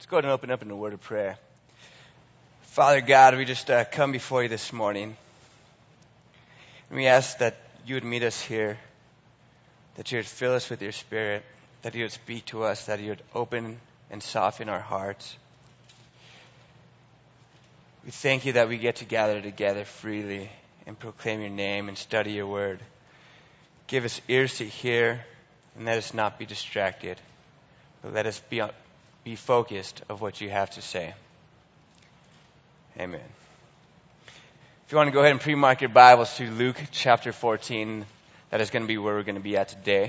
Let's go ahead and open up in a word of prayer. Father God, we just come before you this morning. And we ask that you would meet us here, that you would fill us with your Spirit, that you would speak to us, that you would open and soften our hearts. We thank you that we get to gather together freely and proclaim your name and study your word. Give us ears to hear and let us not be distracted, but let us be focused of what you have to say. Amen. If you want to go ahead and pre-mark your Bibles to Luke chapter 14, that is going to be where we're going to be at today.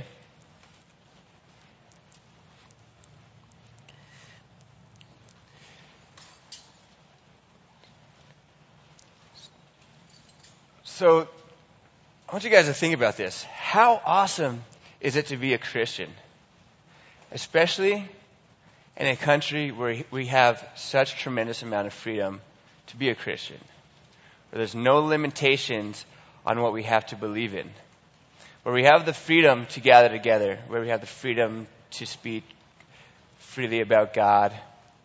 So, I want you guys to think about this. How awesome is it to be a Christian? Especially in a country where we have such tremendous amount of freedom to be a Christian. Where there's no limitations on what we have to believe in. Where we have the freedom to gather together. Where we have the freedom to speak freely about God.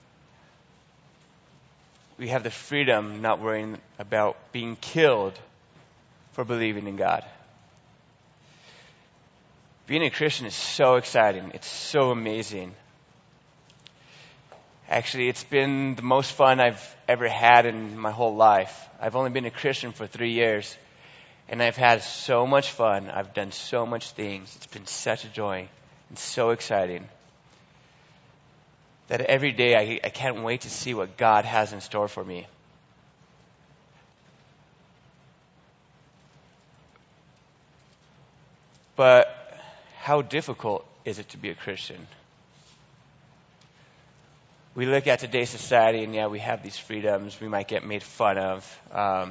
We have the freedom not worrying about being killed for believing in God. Being a Christian is so exciting. It's so amazing. Actually, it's been the most fun I've ever had in my whole life. I've only been a Christian for 3 years, and I've had so much fun. I've done so much things. It's been such a joy and so exciting that every day I can't wait to see what God has in store for me. But how difficult is it to be a Christian? We look at today's society and we have these freedoms. We might get made fun of. But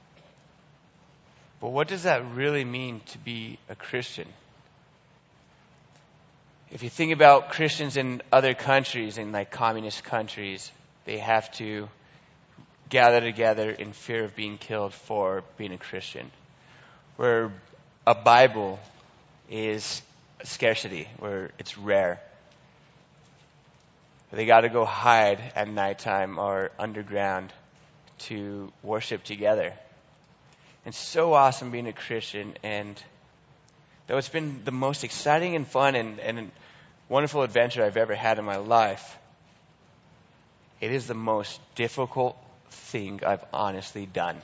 what does that really mean to be a Christian? If you think about Christians in other countries, in like communist countries, they have to gather together in fear of being killed for being a Christian. Where a Bible is a scarcity, where it's rare. They got to go hide at nighttime or underground to worship together. It's so awesome being a Christian, and though it's been the most exciting and fun and wonderful adventure I've ever had in my life, it is the most difficult thing I've honestly done.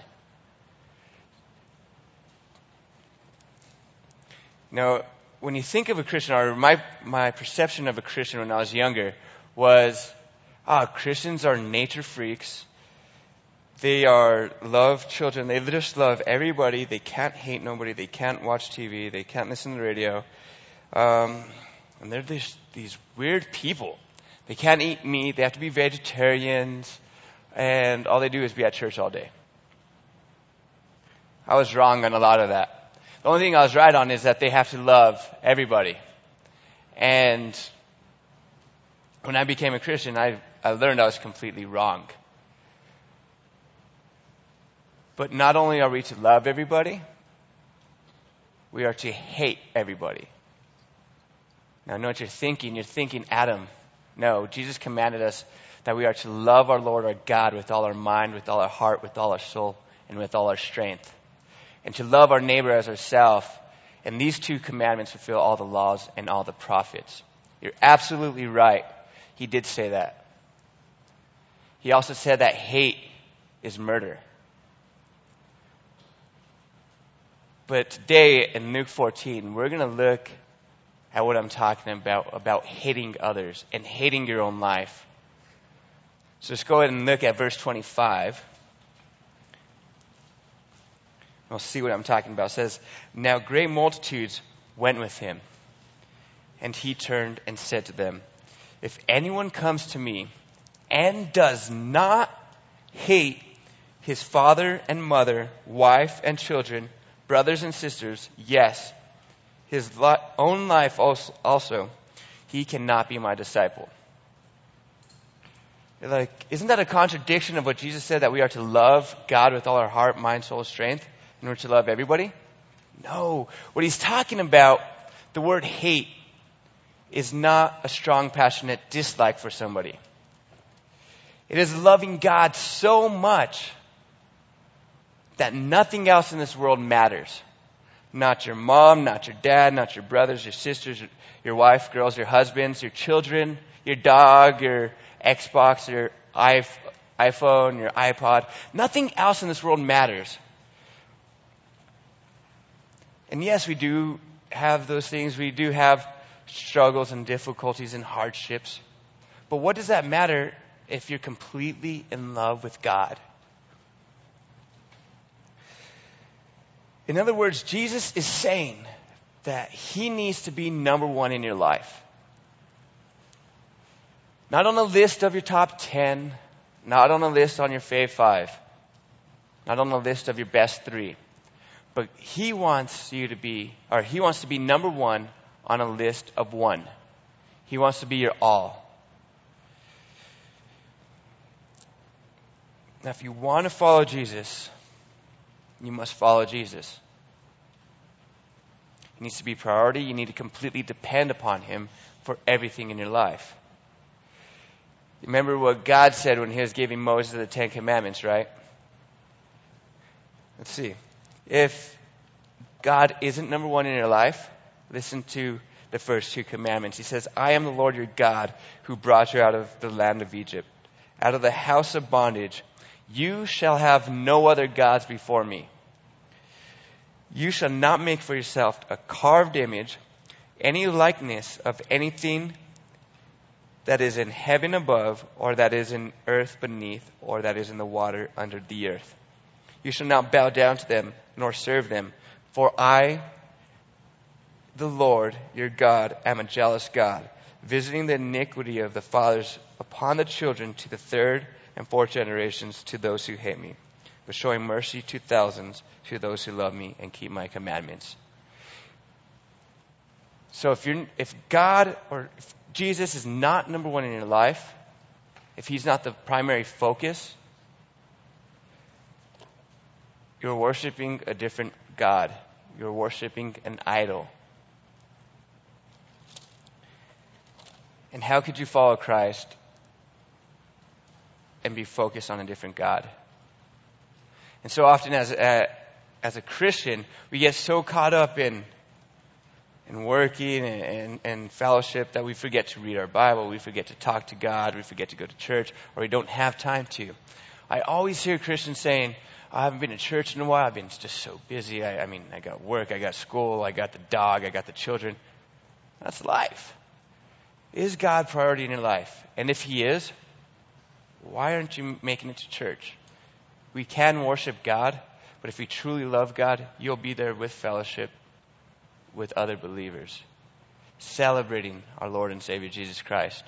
Now, when you think of a Christian, or my perception of a Christian when I was younger was, Christians are nature freaks. They are love children. They just love everybody. They can't hate nobody. They can't watch TV. They can't listen to the radio. And they're these weird people. They can't eat meat. They have to be vegetarians. And all they do is be at church all day. I was wrong on a lot of that. The only thing I was right on is that they have to love everybody. And when I became a Christian, I learned I was completely wrong. But not only are we to love everybody, we are to hate everybody. Now I know what you're thinking. You're thinking, Adam. No, Jesus commanded us that we are to love our Lord our God with all our mind, with all our heart, with all our soul, and with all our strength. And to love our neighbor as ourselves. And these two commandments fulfill all the laws and all the prophets. You're absolutely right. He did say that. He also said that hate is murder. But today in Luke 14, we're going to look at what I'm talking about hating others and hating your own life. So let's go ahead and look at verse 25. We'll see what I'm talking about. It says, "Now great multitudes went with him. And he turned and said to them, 'If anyone comes to me and does not hate his father and mother, wife and children, brothers and sisters, yes, his own life also, he cannot be my disciple.'" You're like, isn't that a contradiction of what Jesus said, that we are to love God with all our heart, mind, soul, strength? In order to love everybody? No. What he's talking about, the word hate, is not a strong, passionate dislike for somebody. It is loving God so much that nothing else in this world matters. Not your mom, not your dad, not your brothers, your sisters, your wife, girls, your husbands, your children, your dog, your Xbox, your iPhone, your iPod. Nothing else in this world matters. And yes, we do have those things. We do have struggles and difficulties and hardships. But what does that matter if you're completely in love with God? In other words, Jesus is saying that he needs to be number one in your life. Not on a list of your top 10, not on a list on your fave 5, not on a list of your best 3. But he wants to be number one on a list of 1. He wants to be your all. Now, if you want to follow Jesus, you must follow Jesus. He needs to be priority. You need to completely depend upon him for everything in your life. Remember what God said when he was giving Moses the 10 Commandments, right? Let's see. If God isn't number one in your life, listen to the first 2 commandments. He says, I am the Lord your God who brought you out of the land of Egypt, out of the house of bondage. You shall have no other gods before me. You shall not make for yourself a carved image, any likeness of anything that is in heaven above, or that is in earth beneath, or that is in the water under the earth. You shall not bow down to them, nor serve them. For I, the Lord your God, am a jealous God, visiting the iniquity of the fathers upon the children to the 3rd and 4th generations to those who hate me, but showing mercy to thousands to those who love me and keep my commandments. So if God or if Jesus is not number one in your life, if he's not the primary focus, you're worshiping a different God. You're worshiping an idol. And how could you follow Christ and be focused on a different God? And so often as a Christian, we get so caught up in working and fellowship that we forget to read our Bible, we forget to talk to God, we forget to go to church, or we don't have time to. I always hear Christians saying, I haven't been to church in a while, I've been just so busy. I got work, I got school, I got the dog, I got the children. That's life. Is God priority in your life? And if he is, why aren't you making it to church? We can worship God, but if you truly love God, you'll be there with fellowship with other believers, celebrating our Lord and Savior Jesus Christ.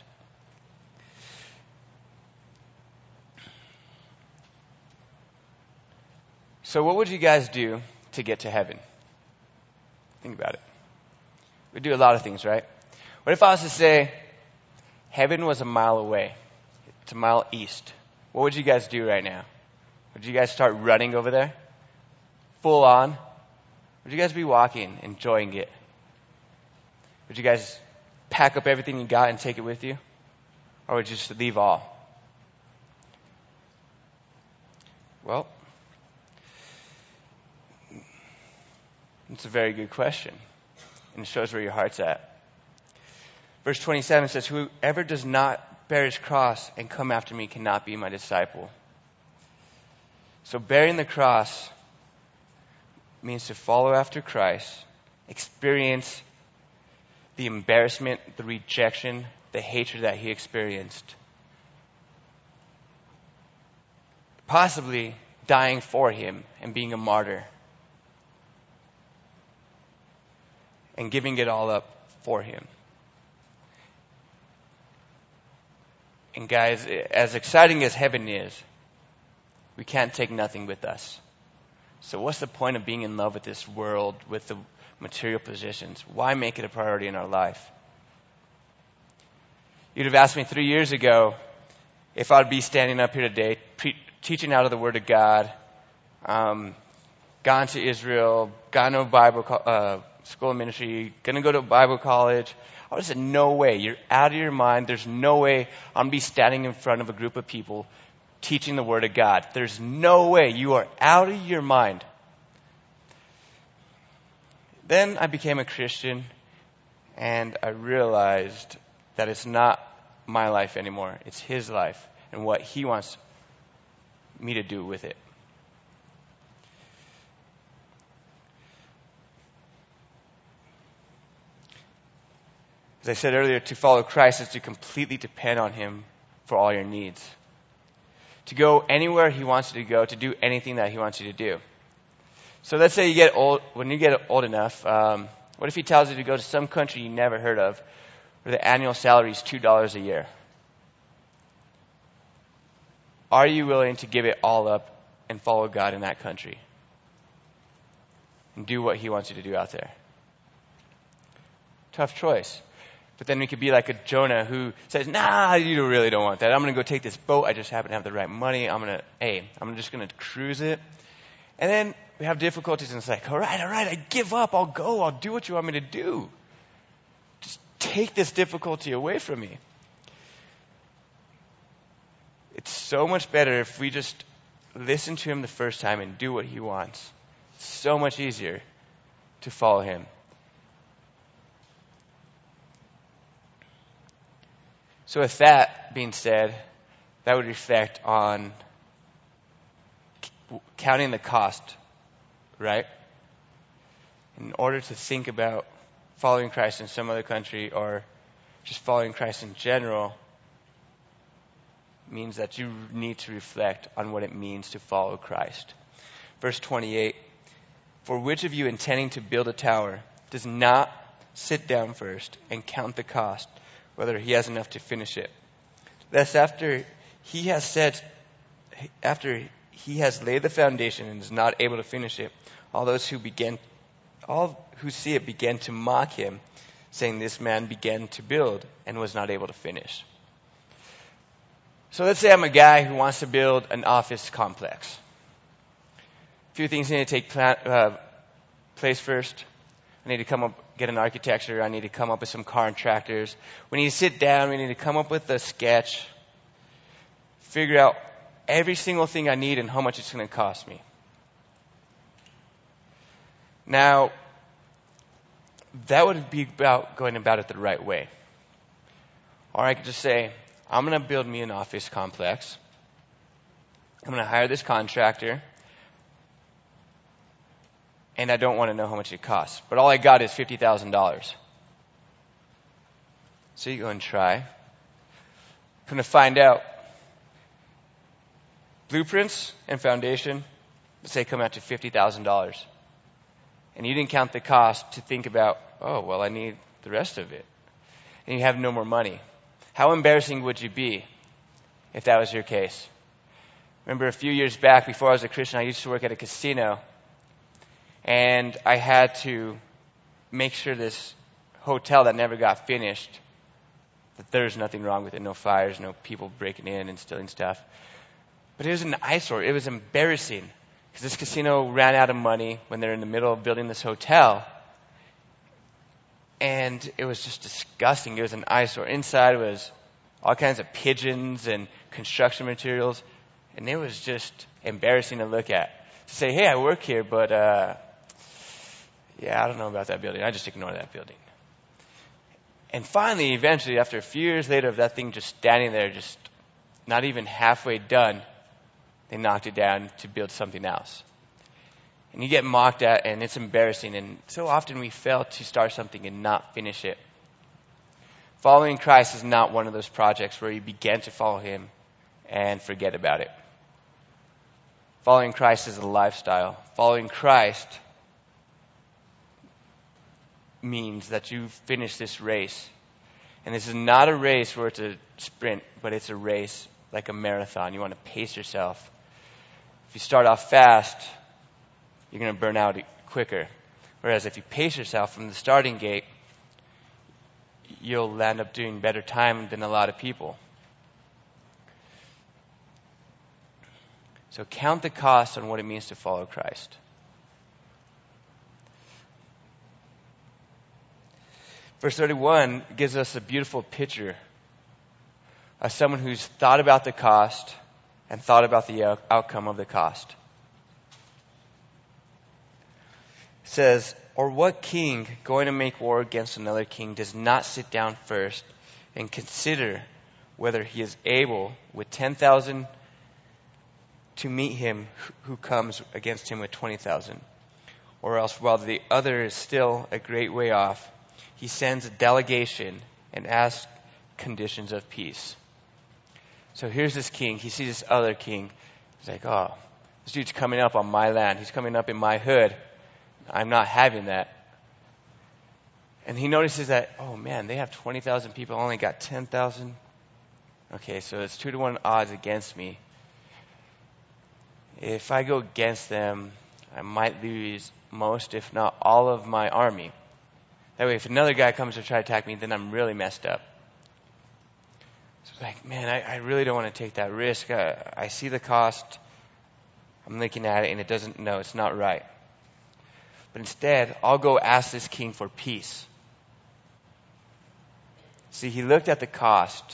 So what would you guys do to get to heaven? Think about it. We do a lot of things, right? What if I was to say, heaven was a mile away. It's a mile east. What would you guys do right now? Would you guys start running over there? Full on? Would you guys be walking, enjoying it? Would you guys pack up everything you got and take it with you? Or would you just leave all? Well, it's a very good question. And it shows where your heart's at. Verse 27 says, whoever does not bear his cross and come after me cannot be my disciple. So bearing the cross means to follow after Christ, experience the embarrassment, the rejection, the hatred that he experienced. Possibly dying for him and being a martyr. And giving it all up for him. And guys, as exciting as heaven is, we can't take nothing with us. So what's the point of being in love with this world, with the material possessions? Why make it a priority in our life? You'd have asked me 3 years ago if I'd be standing up here today, teaching out of the Word of God, gone to Israel, gone to a Bible school of ministry, going to go to Bible college. I would have said, no way. You're out of your mind. There's no way I'm going to be standing in front of a group of people teaching the Word of God. There's no way. You are out of your mind. Then I became a Christian, and I realized that it's not my life anymore. It's His life and what He wants me to do with it. As I said earlier, to follow Christ is to completely depend on Him for all your needs. To go anywhere He wants you to go, to do anything that He wants you to do. So let's say you get old. When you get old enough, what if He tells you to go to some country you never heard of, where the annual salary is $2 a year? Are you willing to give it all up and follow God in that country? And do what He wants you to do out there? Tough choice. But then we could be like a Jonah who says, nah, you really don't want that. I'm going to go take this boat. I just happen to have the right money. I'm just going to cruise it. And then we have difficulties and it's like, all right, I give up. I'll go. I'll do what you want me to do. Just take this difficulty away from me. It's so much better if we just listen to Him the first time and do what He wants. It's so much easier to follow Him. So with that being said, that would reflect on counting the cost, right? In order to think about following Christ in some other country or just following Christ in general, means that you need to reflect on what it means to follow Christ. Verse 28, for which of you intending to build a tower does not sit down first and count the cost, whether he has enough to finish it? Thus after he has laid the foundation and is not able to finish it, all who see it begin to mock him, saying, this man began to build and was not able to finish. So let's say I'm a guy who wants to build an office complex. A few things need to take place first. I need to get an architecture. I need to come up with some contractors. We need to sit down. We need to come up with a sketch. Figure out every single thing I need and how much it's going to cost me. Now, that would be about going about it the right way. Or I could just say, I'm going to build me an office complex. I'm going to hire this contractor. And I don't want to know how much it costs. But all I got is $50,000. So you go and try. I'm going to find out. Blueprints and foundation, let's say, come out to $50,000. And you didn't count the cost to think about, I need the rest of it. And you have no more money. How embarrassing would you be if that was your case? Remember a few years back, before I was a Christian, I used to work at a casino. And I had to make sure this hotel that never got finished, that there's nothing wrong with it. No fires, no people breaking in and stealing stuff. But it was an eyesore. It was embarrassing. Because this casino ran out of money when they're in the middle of building this hotel. And it was just disgusting. It was an eyesore. Inside was all kinds of pigeons and construction materials. And it was just embarrassing to look at. To say, hey, I work here, but I don't know about that building. I just ignore that building. And finally, eventually, after a few years later of that thing just standing there, just not even halfway done, they knocked it down to build something else. And you get mocked at, and it's embarrassing. And so often we fail to start something and not finish it. Following Christ is not one of those projects where you begin to follow Him and forget about it. Following Christ is a lifestyle. Following Christ means that you finish this race. And this is not a race where it's a sprint, but it's a race like a marathon. You want to pace yourself. If you start off fast, you're going to burn out quicker. Whereas if you pace yourself from the starting gate, you'll end up doing better time than a lot of people. So count the cost on what it means to follow Christ. Verse 31 gives us a beautiful picture of someone who's thought about the cost and thought about the outcome of the cost. It says, or what king going to make war against another king does not sit down first and consider whether he is able with 10,000 to meet him who comes against him with 20,000? Or else while the other is still a great way off, he sends a delegation and asks conditions of peace. So here's this king. He sees this other king. He's like, oh, this dude's coming up on my land. He's coming up in my hood. I'm not having that. And he notices that, oh man, they have 20,000 people. I only got 10,000. Okay, so it's 2-to-1 odds against me. If I go against them, I might lose most, if not all, of my army. That way, if another guy comes to try to attack me, then I'm really messed up. So it's like, man, I really don't want to take that risk. I see the cost. I'm looking at it, and it's not right. But instead, I'll go ask this king for peace. See, he looked at the cost,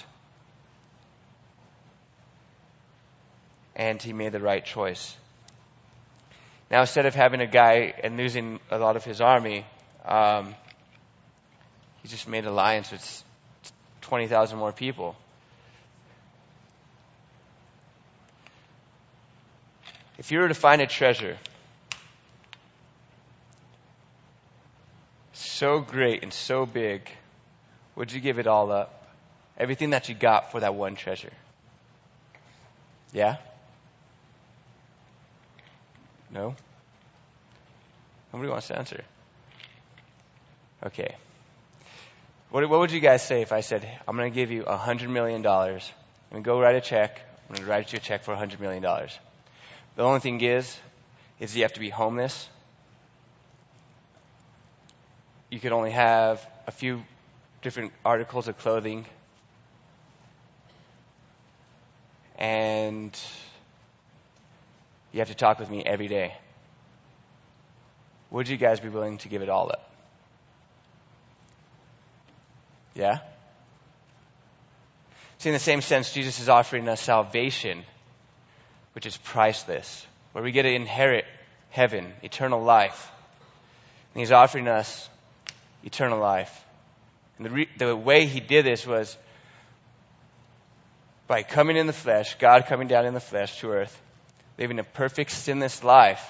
and he made the right choice. Now, instead of having a guy and losing a lot of his army, he just made an alliance with 20,000 more people. If you were to find a treasure so great and so big, would you give it all up? Everything that you got for that one treasure? Yeah? No? Nobody wants to answer. Okay. What would you guys say if I said, I'm going to give you $100 million. I'm going to go write a check. I'm going to write you a check for $100 million. The only thing is you have to be homeless. You could only have a few different articles of clothing. And you have to talk with me every day. Would you guys be willing to give it all up? Yeah? See, in the same sense, Jesus is offering us salvation, which is priceless, where we get to inherit heaven, eternal life. And he's offering us eternal life. And the way he did this was by coming in the flesh, God coming down in the flesh to earth, living a perfect, sinless life,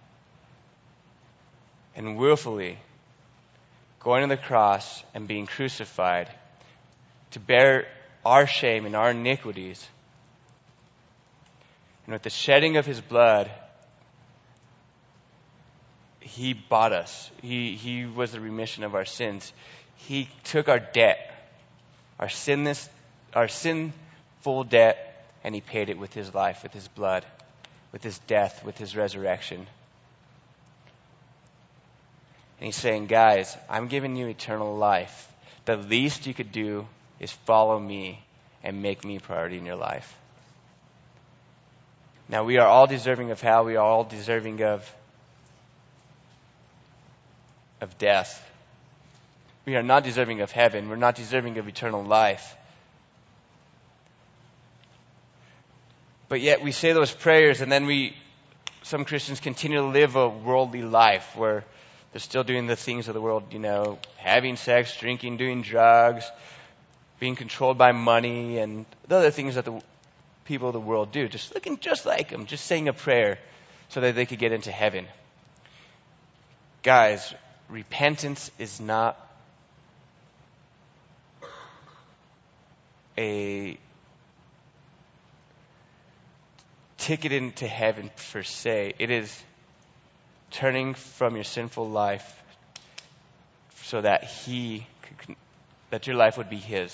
and willfully going to the cross and being crucified to bear our shame and our iniquities. And with the shedding of his blood, he bought us. He was the remission of our sins. He took our debt, our sinful debt, and he paid it with his life, with his blood, with his death, with his resurrection. And he's saying, guys, I'm giving you eternal life. The least you could do is follow me and make me priority in your life. Now, we are all deserving of hell. We are all deserving of death. We are not deserving of heaven. We're not deserving of eternal life. But yet we say those prayers, and then some Christians continue to live a worldly life where they're still doing the things of the world, having sex, drinking, doing drugs, being controlled by money, and the other things that the people of the world do. Just looking just like them, just saying a prayer so that they could get into heaven. Guys, repentance is not a ticket into heaven per se. It is turning from your sinful life so that that your life would be his.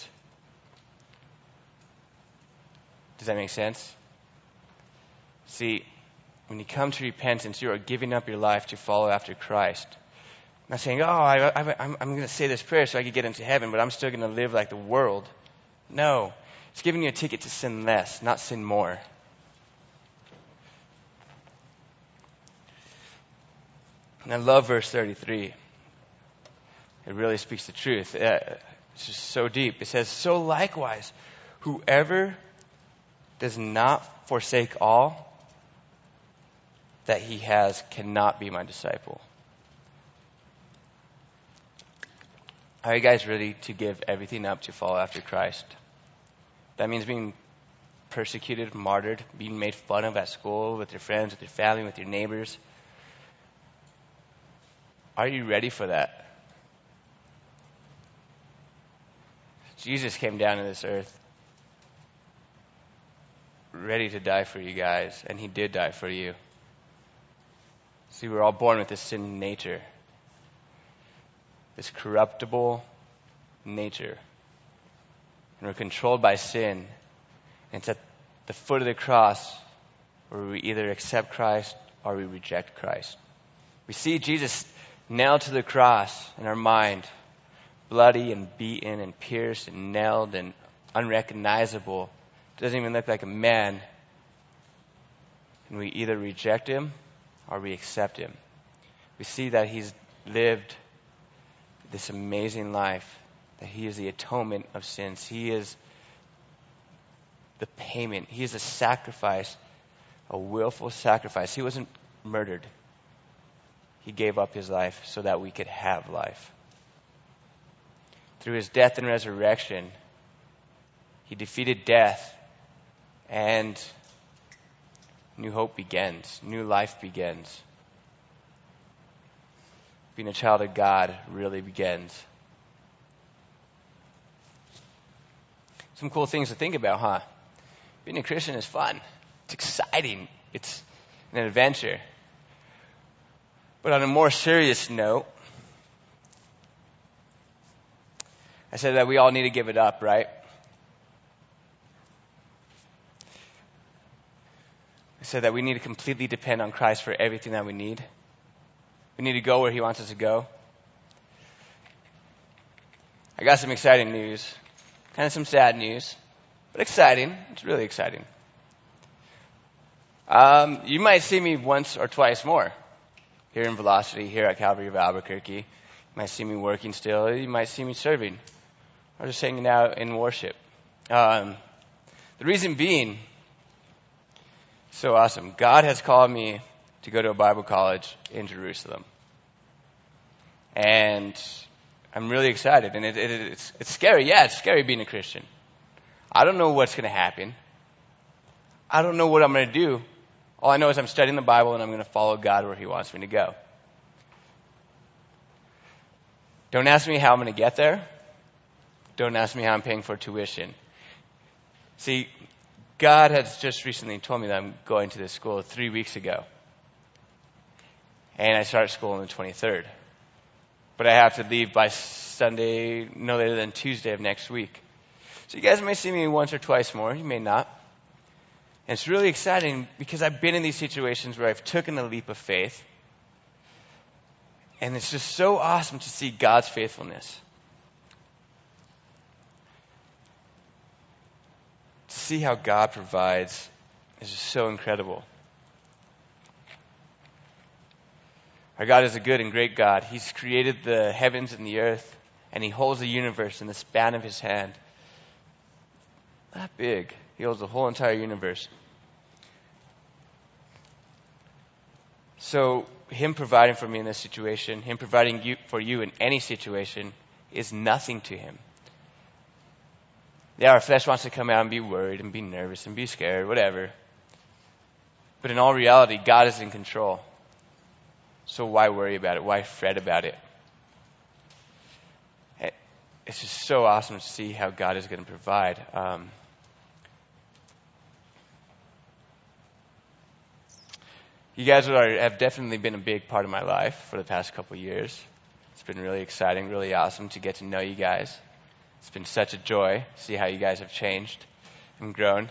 Does that make sense? See, when you come to repentance, you are giving up your life to follow after Christ. Not saying, I'm going to say this prayer so I can get into heaven, but I'm still going to live like the world. No. It's giving you a ticket to sin less, not sin more. And I love verse 33. It really speaks the truth. It's just so deep. It says, so likewise, whoever does not forsake all that he has cannot be my disciple. Are you guys ready to give everything up to follow after Christ? That means being persecuted, martyred, being made fun of at school, with your friends, with your family, with your neighbors. Are you ready for that? Jesus came down to this earth ready to die for you guys, and he did die for you. See, we're all born with this sin nature, this corruptible nature. And we're controlled by sin. And it's at the foot of the cross where we either accept Christ or we reject Christ. We see Jesus nailed to the cross in our mind, bloody and beaten and pierced and nailed and unrecognizable. Doesn't even look like a man. And we either reject him or we accept him. We see that he's lived this amazing life, that he is the atonement of sins. He is the payment. He is a sacrifice, a willful sacrifice. He wasn't murdered. He gave up his life so that we could have life. Through his death and resurrection, he defeated death, and new hope begins. New life begins. Being a child of God really begins. Some cool things to think about, huh? Being a Christian is fun. It's exciting. It's an adventure. But on a more serious note, I said that we all need to give it up, right? I said that we need to completely depend on Christ for everything that we need. We need to go where he wants us to go. I got some exciting news. Kind of some sad news, but exciting. It's really exciting. You might see me once or twice more here in Velocity, here at Calvary of Albuquerque. You might see me working still. You might see me serving or just hanging out in worship. The reason being, so awesome. God has called me to go to a Bible college in Jerusalem. And I'm really excited. And it's scary. Yeah, it's scary being a Christian. I don't know what's going to happen. I don't know what I'm going to do. All I know is I'm studying the Bible and I'm going to follow God where he wants me to go. Don't ask me how I'm going to get there. Don't ask me how I'm paying for tuition. See, God has just recently told me that I'm going to this school 3 weeks ago. And I start school on the 23rd. But I have to leave by Sunday, no later than Tuesday of next week. So you guys may see me once or twice more. You may not. And it's really exciting because I've been in these situations where I've taken a leap of faith. And it's just so awesome to see God's faithfulness. To see how God provides is just so incredible. Our God is a good and great God. He's created the heavens and the earth, and he holds the universe in the span of his hand. That big. He holds the whole entire universe. So him providing for me in this situation, him providing for you in any situation, is nothing to him. Yeah, our flesh wants to come out and be worried and be nervous and be scared, whatever. But in all reality, God is in control. So why worry about it? Why fret about it? It's just so awesome to see how God is going to provide. You guys have definitely been a big part of my life for the past couple of years. It's been really exciting, really awesome to get to know you guys. It's been such a joy to see how you guys have changed and grown.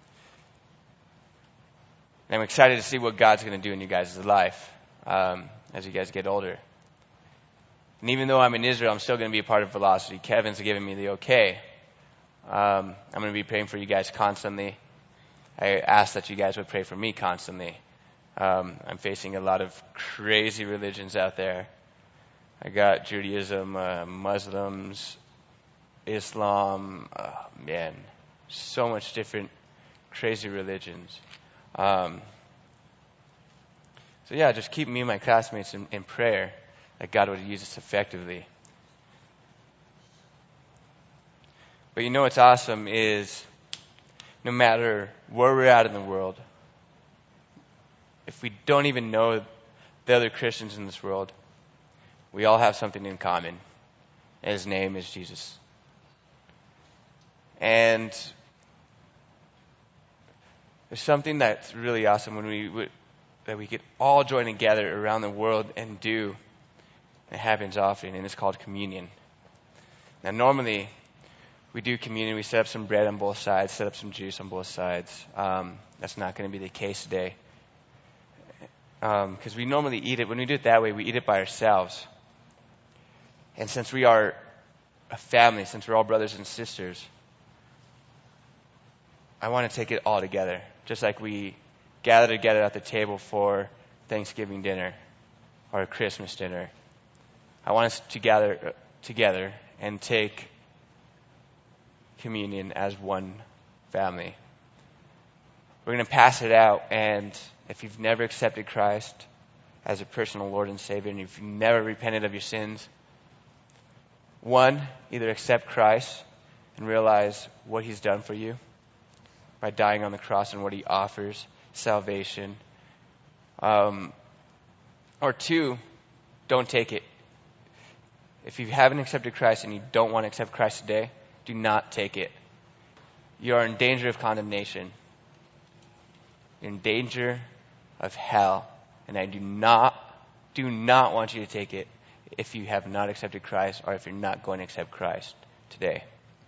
And I'm excited to see what God's going to do in you guys' life as you guys get older. And even though I'm in Israel, I'm still going to be a part of Velocity. Kevin's giving me the okay. I'm going to be praying for you guys constantly. I ask that you guys would pray for me constantly. I'm facing a lot of crazy religions out there. I got Judaism, Muslims, Islam, man, so much different crazy religions. So yeah, just keep me and my classmates in prayer that God would use us effectively. But you know what's awesome is no matter where we're at in the world, if we don't even know the other Christians in this world, we all have something in common. And his name is Jesus. And there's something that's really awesome when that we could all join together around the world and do. It happens often, and it's called communion. Now, normally, we do communion. We set up some bread on both sides, set up some juice on both sides. That's not going to be the case today. Because we normally eat it, when we do it that way, we eat it by ourselves. And since we are a family, since we're all brothers and sisters, I want to take it all together. Just like we gather together at the table for Thanksgiving dinner or Christmas dinner. I want us to gather together and take communion as one family. We're going to pass it out, and if you've never accepted Christ as a personal Lord and Savior, and if you've never repented of your sins, one, either accept Christ and realize what he's done for you by dying on the cross and what he offers, salvation. Or two, don't take it. If you haven't accepted Christ and you don't want to accept Christ today, do not take it. You are in danger of condemnation. You're in danger of hell. And I do not want you to take it if you have not accepted Christ or if you're not going to accept Christ today.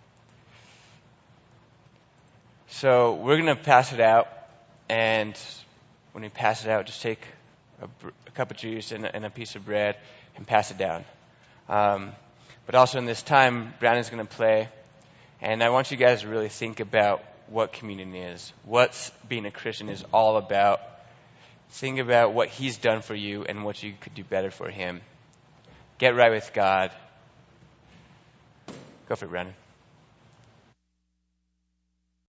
So we're going to pass it out. And when we pass it out, just take a cup of juice and a piece of bread and pass it down. But also in this time, Brandon's going to play. And I want you guys to really think about what communion is, what being a Christian is all about. Think about what he's done for you and what you could do better for him. Get right with God. Go for it, Brandon.